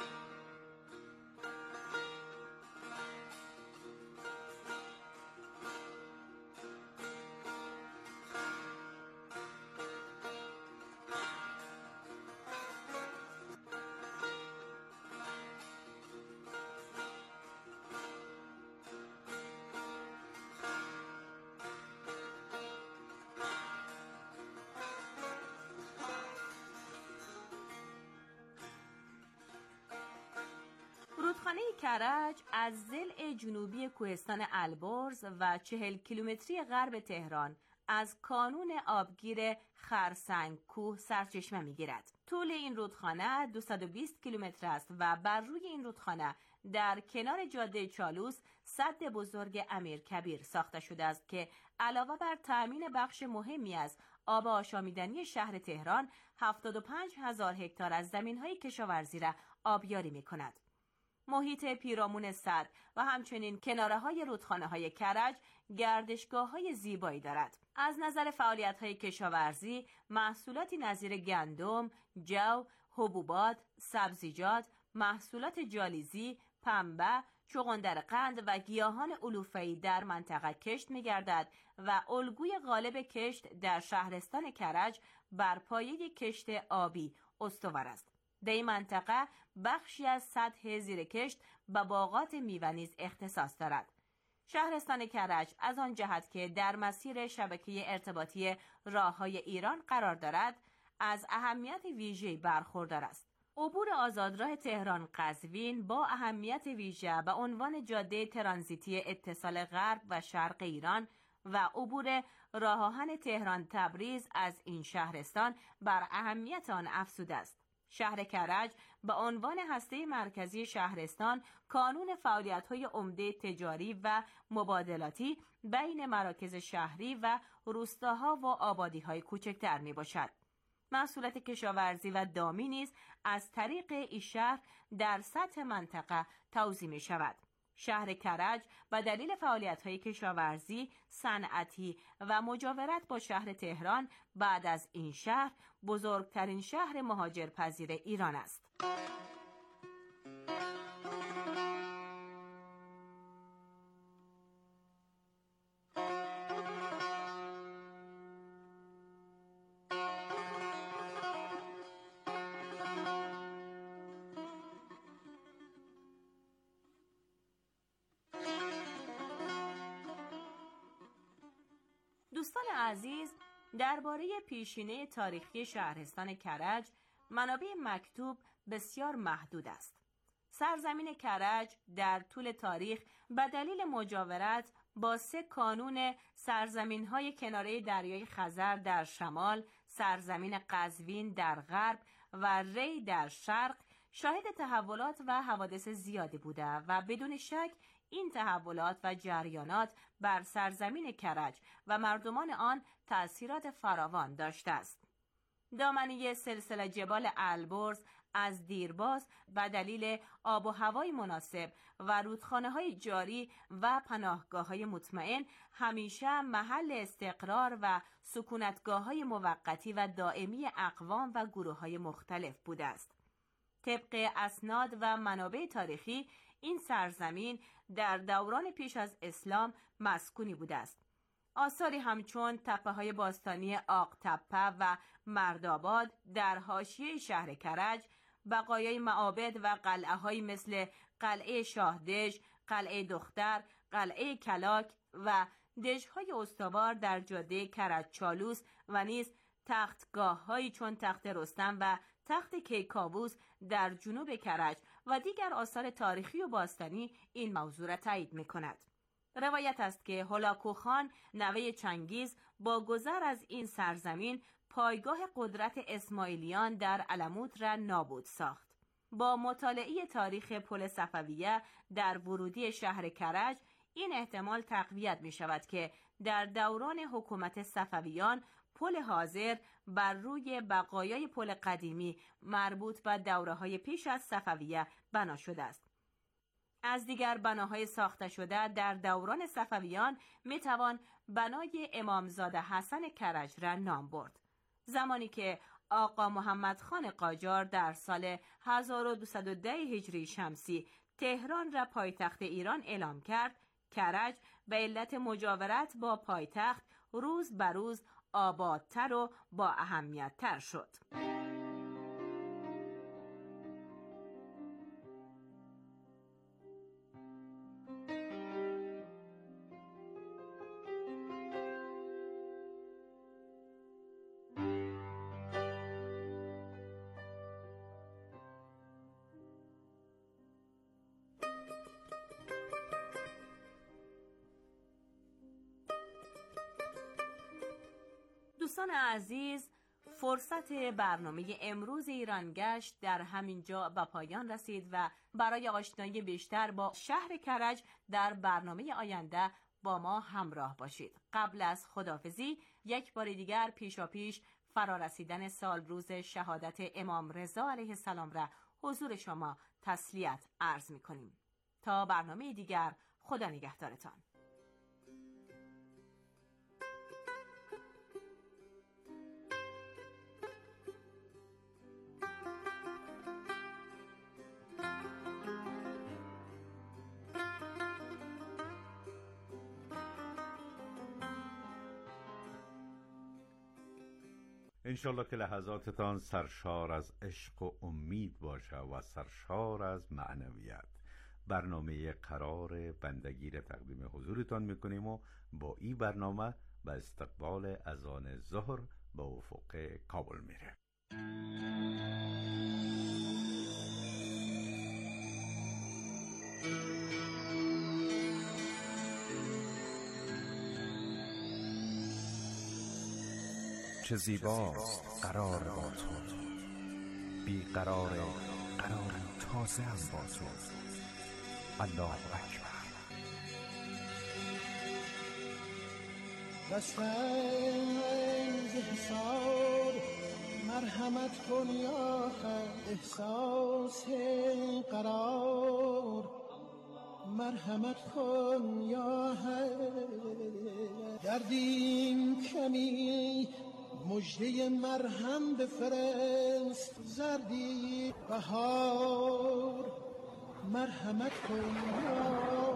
رودخانه کرج از ضلع جنوبی کوهستان البرز و چهل کیلومتری غرب تهران از کانون آبگیر خرسنگ کوه سرچشمه می‌گیرد. طول این رودخانه دویست و بیست کیلومتر است و بر روی این رودخانه در کنار جاده چالوس سد بزرگ امیرکبیر ساخته شده است که علاوه بر تأمین بخش مهمی از آب آشامیدنی شهر تهران، هفتاد و پنج هزار هکتار از زمین‌های کشاورزی را آبیاری می‌کند. محیط پیرامون سد و همچنین کناره‌های رودخانه‌های کرج گردشگاه‌های زیبایی دارد. از نظر فعالیت‌های کشاورزی، محصولاتی نظیر گندم، جو، حبوبات، سبزیجات، محصولات جالیزی، پنبه، چغندر قند و گیاهان علوفه‌ای در منطقه کشت می‌گردد و الگوی غالب کشت در شهرستان کرج بر پایه کشت آبی استوار است. در این منطقه بخشی از سطح زیر کشت به باغات میوه نیز اختصاص دارد. شهرستان کرج از آن جهت که در مسیر شبکه ارتباطی راه‌های ایران قرار دارد، از اهمیت ویژه‌ای برخوردار است. عبور آزادراه تهران قزوین با اهمیت ویژه به عنوان جاده ترانزیتی اتصال غرب و شرق ایران و عبور راه آهن تهران تبریز از این شهرستان بر اهمیت آن افزوده است. شهر کرج به عنوان هسته مرکزی شهرستان کانون فعالیت‌های عمده تجاری و مبادلاتی بین مراکز شهری و روستاها و آبادی‌های کوچکتر میباشد. محصولات کشاورزی و دامی نیز از طریق این شهر در سطح منطقه توزیع می شود. شهر کرج به دلیل فعالیت‌های کشاورزی، صنعتی و مجاورت با شهر تهران بعد از این شهر بزرگترین شهر مهاجرپذیر ایران است. دوستان عزیز، درباره پیشینه تاریخی شهرستان کرج منابع مکتوب بسیار محدود است. سرزمین کرج در طول تاریخ به دلیل مجاورت با سه کانون سرزمین‌های کناره دریای خزر در شمال، سرزمین قزوین در غرب و ری در شرق شاهد تحولات و حوادث زیادی بوده و بدون شک این تحولات و جریانات بر سرزمین کرج و مردمان آن تأثیرات فراوان داشته است. دامنه سلسله جبال البرز از دیرباز و دلیل آب و هوای مناسب و رودخانه‌های جاری و پناهگاه‌های مطمئن همیشه محل استقرار و سکونتگاه‌های موقتی و دائمی اقوام و گروه‌های مختلف بوده است. طبق اسناد و منابع تاریخی، این سرزمین در دوران پیش از اسلام مسکونی بوده است. آثاری همچون تپه‌های باستانی آق تپه و مردآباد در حاشیه شهر کرج، بقایای معابد و قلعه‌هایی مثل قلعه شاهدژ، قلعه دختر، قلعه کلاک و دژهای استوار در جاده کرج چالوس و نیز تختگاه‌هایی چون تخت رستم و تخت کیکاووس در جنوب کرج و دیگر آثار تاریخی و باستانی این موضوع را تایید می‌کند. روایت است که هولاکو خان نوه چنگیز با گذر از این سرزمین پایگاه قدرت اسماعیلیان در علموت را نابود ساخت. با مطالعه تاریخ پل صفویه در ورودی شهر کرج این احتمال تقویت می شود که در دوران حکومت صفویان پل حاضر بر روی بقایای پل قدیمی مربوط به دوره‌های پیش از صفویه بنا شده است. از دیگر بناهای ساخته شده در دوران صفویان می توان بنای امامزاده حسن کرج را نام برد. زمانی که آقا محمد خان قاجار در سال هزار و دویست و ده هجری شمسی تهران را پایتخت ایران اعلام کرد، کرج به علت مجاورت با پایتخت روز به روز آبادتر و با اهمیت‌تر شد. دوستان عزیز، فرصت برنامه امروز ایرانگشت در همین جا به پایان رسید و برای آشنایی بیشتر با شهر کرج در برنامه آینده با ما همراه باشید. قبل از خداحافظی یک بار دیگر پیشا پیش فرارسیدن سال روز شهادت امام رضا علیه السلام را حضور شما تسلیت عرض می کنیم. تا برنامه دیگر، خدا نگهدارتان. انشالله که لحظاتتان سرشار از عشق و امید باشه و سرشار از معنویت. برنامه قرار بندگی را تقدیم حضورتان میکنیم و با این برنامه به استقبال اذان ظهر به افق کابل میره. چه زیباست قرار با تو، بی قرار قرار تازه هم با تو. الله اکبر. بسنگ حساب مرحمت کن یا خیر، احساس قرار مرحمت کن یا خیر. دردیم کمی مجده مرهم بفرست، زردی بهار مرحمت کن یا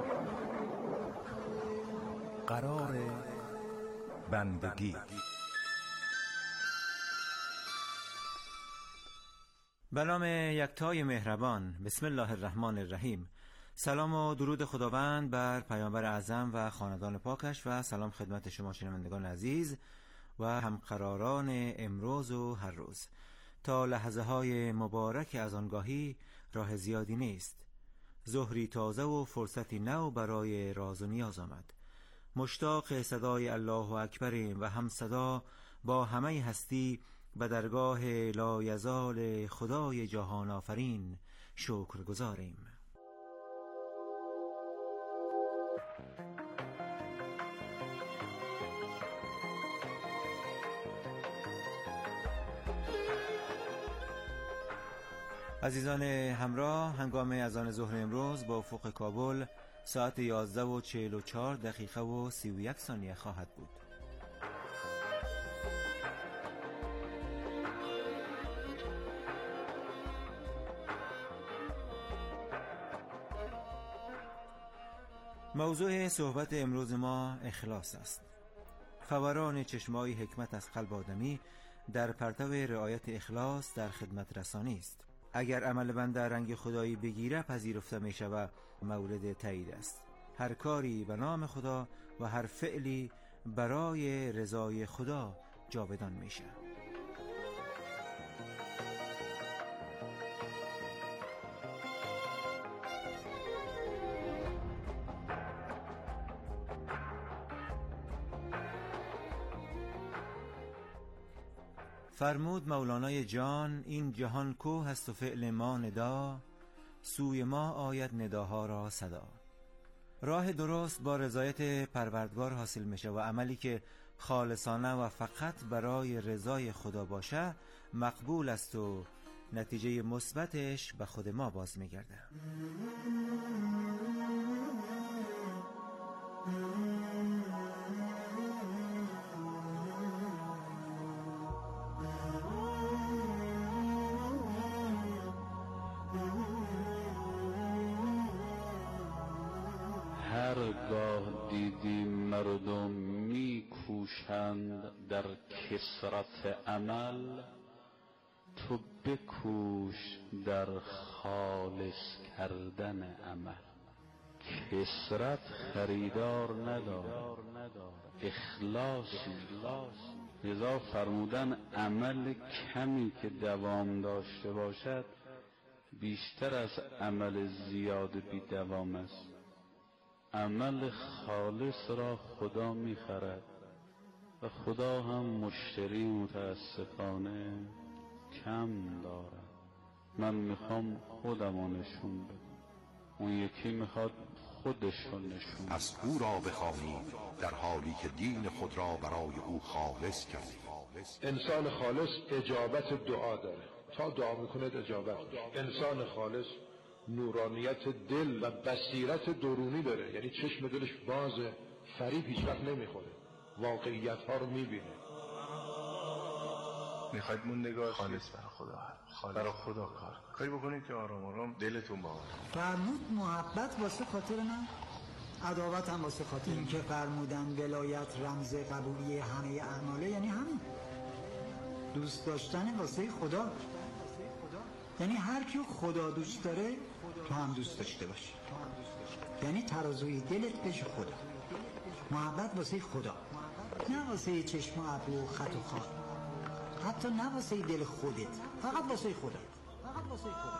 قرار بندگی. به نام یکتای مهربان، بسم الله الرحمن الرحیم. سلام و درود خداوند بر پیامبر اعظم و خاندان پاکش و سلام خدمت شما شنوندگان عزیز و همقراران امروز و هر روز. تا لحظه های مبارک از آنگاهی راه زیادی نیست. ظهری تازه و فرصتی نو برای راز و نیاز آمد. مشتاق صدای الله اکبریم و هم صدا با همه هستی به درگاه لایزال خدای جهان آفرین شکر گزاریم. عزیزان همراه، هنگام اذان ظهر امروز با افق کابل ساعت یازده و چهل و چهار دقیقه و سی و یک ثانیه خواهد بود. موضوع صحبت امروز ما اخلاص است. فوران چشمای حکمت از قلب آدمی در پرتو رعایت اخلاص در خدمت رسانی است. اگر عمل بنده رنگ خدایی بگیره پذیرفته می شود مورد تایید است. هر کاری به نام خدا و هر فعلی برای رضای خدا جاودان میشه. فرمود مولانای جان این جهان کوه است و فعل ما ندا، سوی ما آید نداها را صدا. راه درست با رضایت پروردگار حاصل میشه و عملی که خالصانه و فقط برای رضای خدا باشه مقبول است و نتیجه مثبتش به خود ما باز میگرده. هرگاه دیدی مردم می کوشند در کثرت عمل، تو بکوش در خالص کردن عمل. کثرت خریدار ندار، اخلاصی. لذا فرمودن عمل کمی که دوام داشته باشد بیشتر از عمل زیاد بی دوام است. عمل خالص را خدا می‌خرد و خدا هم مشتری متاسفانه کم دارد. من میخوام خودمو نشون بدم، اون یکی میخواد خودشو نشون. از او را بخوانید در حالی که دین خود را برای او خالص کردید. انسان خالص اجابت دعا داره، تا دعا میکنه اجابت میشه. انسان خالص نورانیت دل و بصیرت درونی داره، یعنی چشم دلش بازه، فریب هیچ وقت نمیخوره، واقعیت ها رو میبینه. میخواید موندگار خالص برای خدا خالص برای خدا کار کاری بکنید که آرام آرام دلتون باور. فرمود محبت واسه خاطر من، عداوت هم واسه خاطر. این که فرمودن ولایت رمز قبولی همه اعماله، یعنی همین دوست داشتن واسه خدا. یعنی هر کی خدا دوست داره تو هم دوست داشته باشی. یعنی ترازوی دلت بشه خدا. محبت واسه خدا، نه واسه چشم و ابرو و خط و خال، حتی نه واسه دل خودت، فقط واسه خدا. فقط واسه خدا.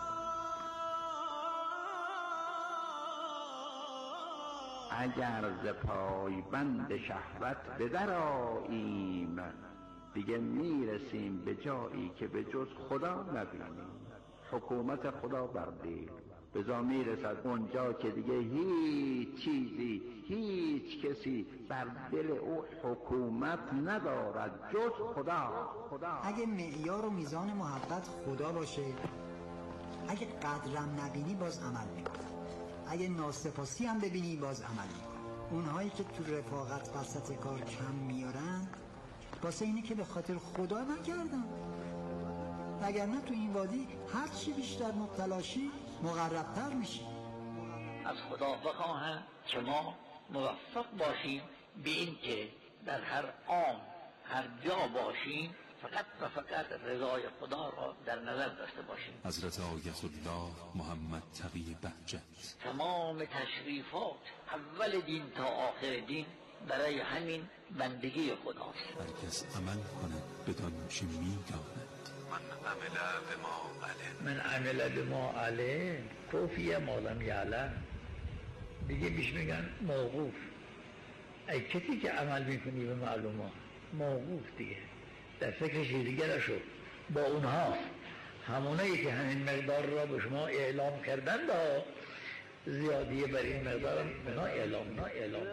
اگر ز پای بند شهوت به در آییم، دیگه میرسیم به جایی که به جز خدا نبینیم. حکومت خدا بر دل بزا میرسد اونجا که دیگه هیچ چیزی، هیچ کسی بر دل او حکومت ندارد جز خدا. اگه معیار و میزان محبت خدا باشه، اگه قدرم نبینی باز عمل میکنی، اگه ناسپاسی هم ببینی باز عمل میکنی. اونهایی که تو رفاقت وسط کار کم میارن واسه اینه که به خاطر خدا نکردن، وگرنه تو این وادی هر چی بیشتر مبتلاشی مقربتر میشی. از خدا بخواهم که ما موفق باشیم به این که در هر آن هر جا باشیم فقط و فقط رضای خدا را در نظر داشته باشیم. حضرت آیت الله محمد تقی بهجت. تمام تشریفات اول دین تا آخر دین برای همین بندگی خداست. هر کس عمل کند بدان چه می‌داند. من عمل بما علم من عمل بما علم کفیه ما لم یعلم. دیگه بیش میگن موقوف. ای کسی که عمل میکنی به معلومات موقوف دیگه، در فکرش دیگه نشو. با اونها همونایی که همین مقدار را به شما اعلام کردن با زیادیه بر این مقدار به نا اعلام نا اعلام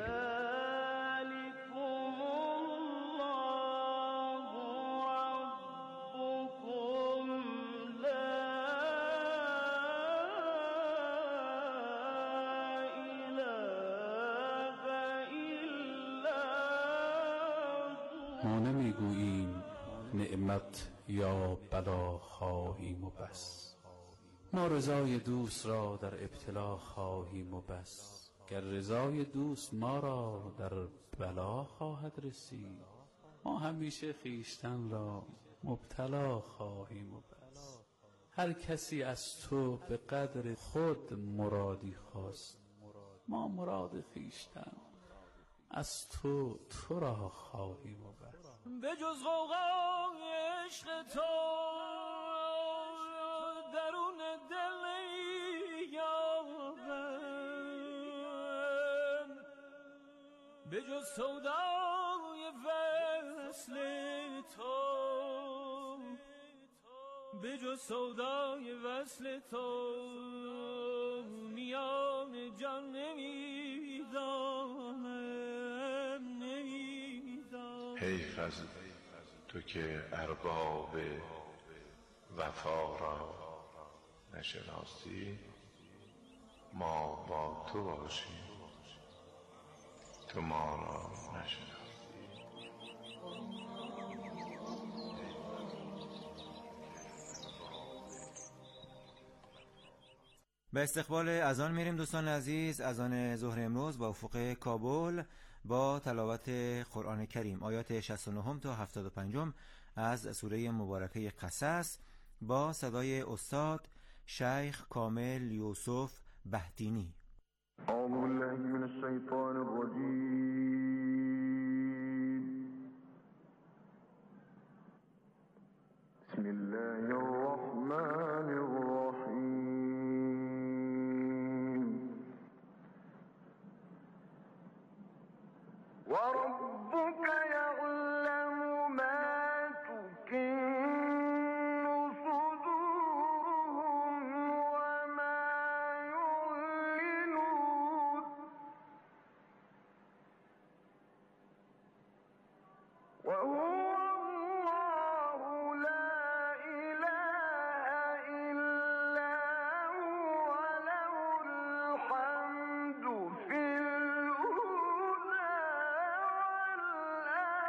ما نمیگوییم نعمت یا بلا خواهیم و بس، ما رضای دوست را در ابتلا خواهیم و بس. گر رضای دوست ما را در بلا خواهد رسید، ما همیشه خویشتن را مبتلا خواهیم و بس. هر کسی از تو به قدر خود مرادی خواست، ما مراد خویشتن از تو تو را خواهیم و بس. به جز غوغای عشق تو درون دل نیابم، به جز سودای وصل تو، به جز سودای وصل تو میان جان نمیدانم نمیدانم. حیف از تو که ارباب وفا را نشناسی، ما با تو باشیم تو ما را نشناسی. به استقبال اذان میریم دوستان عزیز. اذان ظهر امروز با افق کابل با تلاوت قرآن کریم، آیات شصت و نه تا هفتاد و پنج از سوره مبارکه قصص با صدای استاد شیخ کامل یوسف بهتینی. اعوذ بالله من الشیطان الرجیم. بسم الله الرحمن الرحیم. وربك يعلم ما تكن صدورهم وما يعلنون وهو الله لا إله إلا هو له الحمد في الأولى والآخرة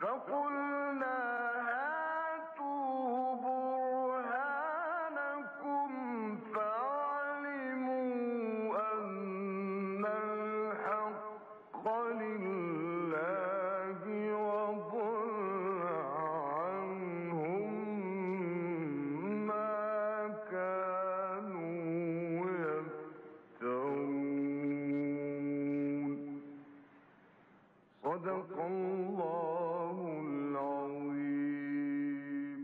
فقلنا هاتوا برهانكم فعلموا أن الحق لله وضل عنهم ما كانوا يفترون. صدق الله العظيم.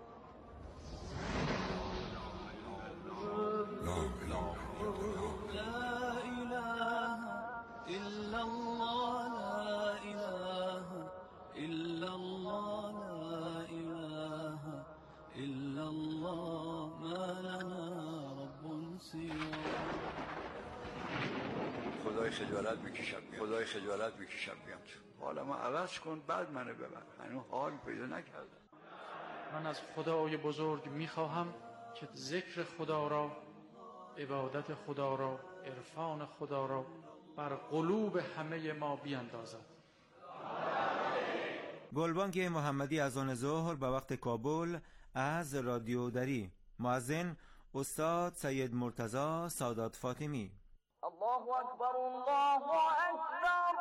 لا إله إلا الله لا إله إلا الله لا إله إلا الله ما لنا رب سواه. خدای خجالت میکشم بیام خدای خجالت میکشم بیام حالا ما عوض کن بعد منو ببر. هنوز حال پیدا نکردم. من از خدای بزرگ میخواهم که ذکر خدا را، عبادت خدا را، عرفان خدا را بر قلوب همه ما بیاندازد. گلبانگ محمدی از آن ظهر به وقت کابل از رادیو دری. مؤذن استاد سید مرتضی سادات فاطمی. الله اکبر الله اکبر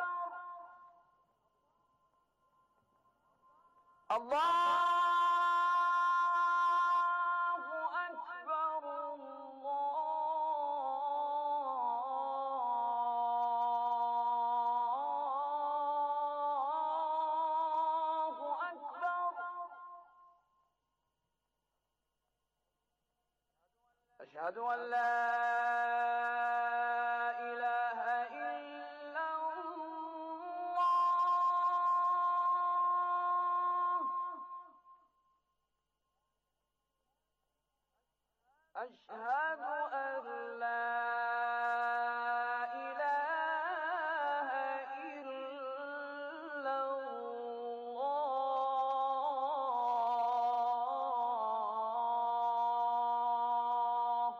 الله أشهد أن لا إله إلا الله. أشهد أن لا إله إلا الله.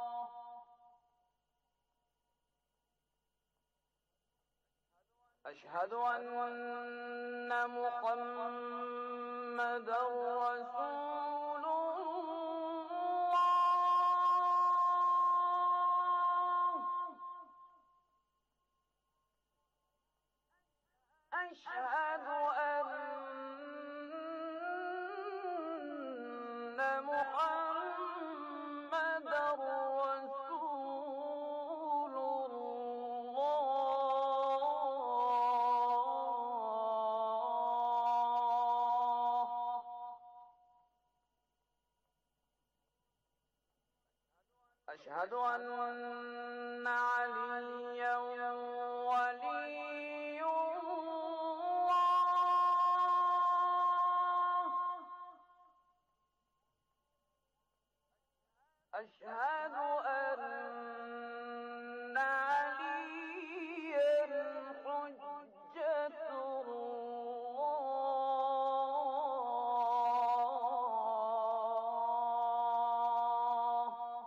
أشهد أن محمدا رسول الله. أشهد أن محمدا رسول الله. أشهد أن عليا ولي الله. أشهد أن عليا حجة الله.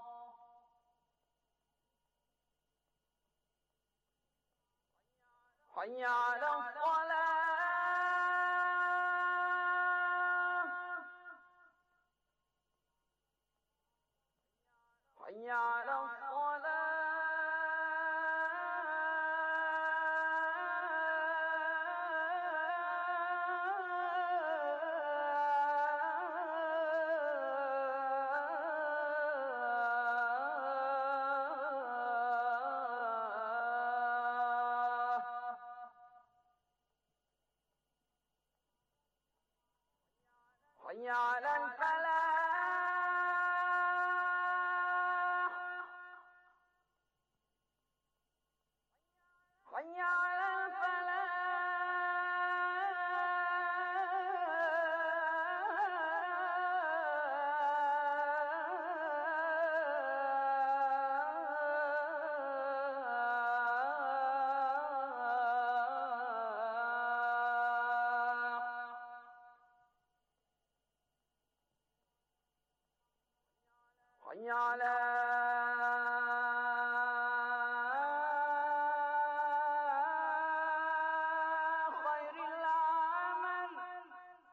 حي على الصلاة. حي على الصلاة. حي على الفلاح. حي على الفلاح. حي على خير العمل.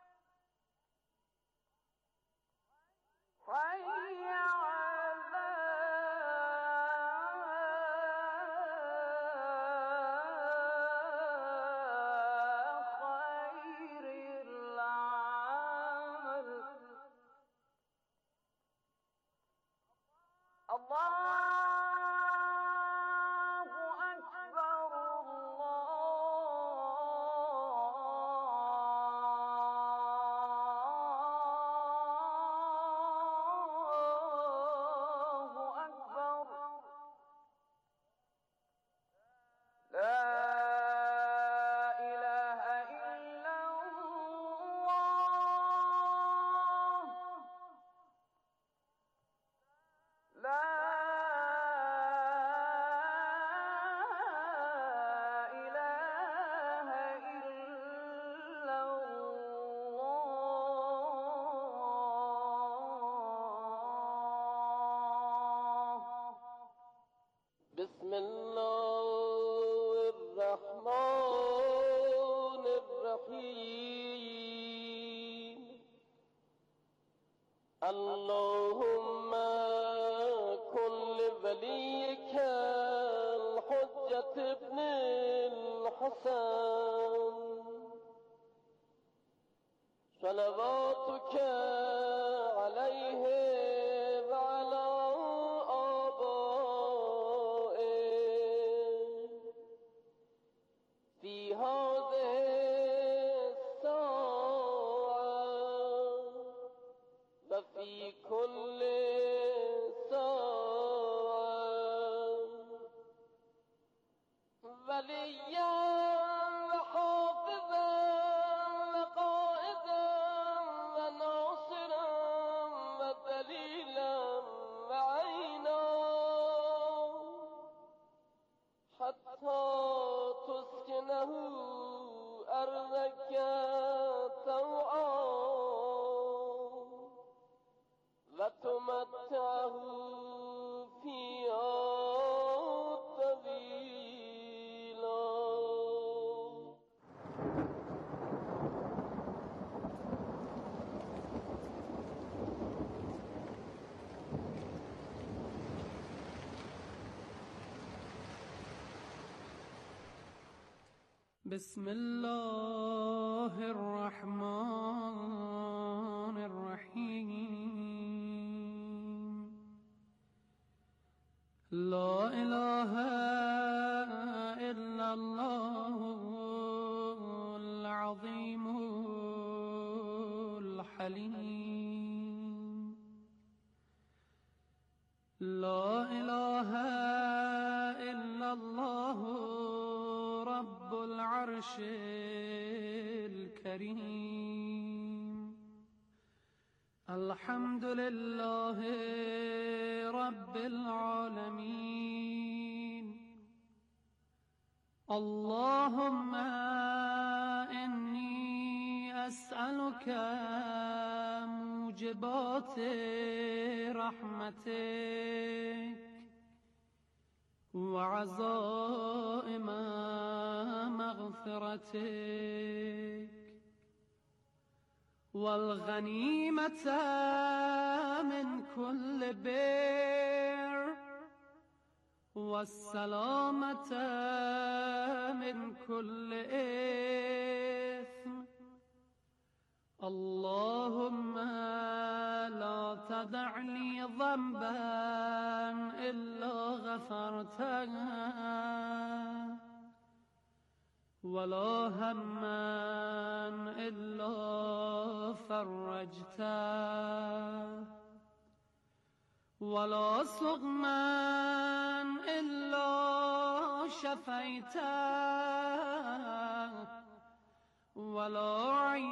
اللهم كن لوليك الحجة ابن الحسن صلواتك عليه وعلى آبائه في هذه الساعة وفي كل ساعة وليا وحافظا وقائدا وناصرا ودليلا وعينا حتى تسكنه أرضك طوعا وتمتعه فيها طويلا. بسم الله الرحمن الرحيم. لا إله إلا الله العظيم الحليم. لا إله إلا الله رب العرش الكريم. الحمد لله رب العالمين. اللهم إني أسألك موجبات رحمتك وعزائم مغفرتك والغنيمة من كل بر والسلامة من كل إثم. اللهم لا تدع لي ذنبا إلا غفرته ولا هما إلا فرجته ولا سقما إلا شفيته ولا